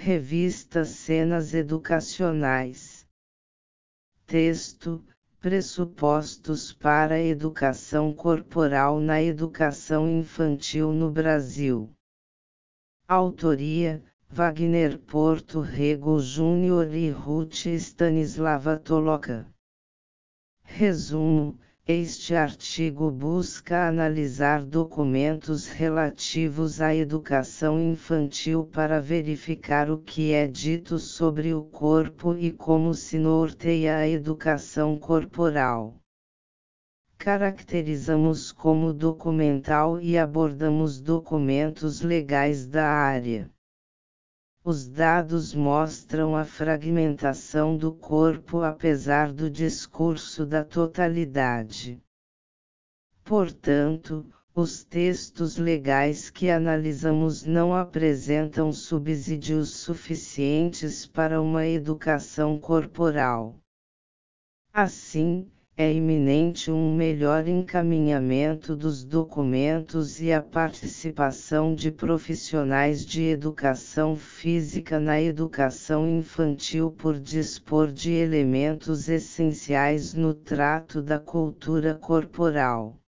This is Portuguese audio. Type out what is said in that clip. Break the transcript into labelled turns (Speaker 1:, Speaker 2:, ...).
Speaker 1: Revista Cenas Educacionais. Texto: Pressupostos para a Educação Corporal na Educação Infantil no Brasil. Autoria: Wagner Porto Rego Júnior e Ruth Stanislava Toloca. Resumo: este artigo busca analisar documentos relativos à educação infantil para verificar o que é dito sobre o corpo e como se norteia a educação corporal. Caracterizamos como documental e abordamos documentos legais da área. Os dados mostram a fragmentação do corpo apesar do discurso da totalidade. Portanto, os textos legais que analisamos não apresentam subsídios suficientes para uma educação corporal. Assim, é iminente um melhor encaminhamento dos documentos e a participação de profissionais de educação física na educação infantil por dispor de elementos essenciais no trato da cultura corporal.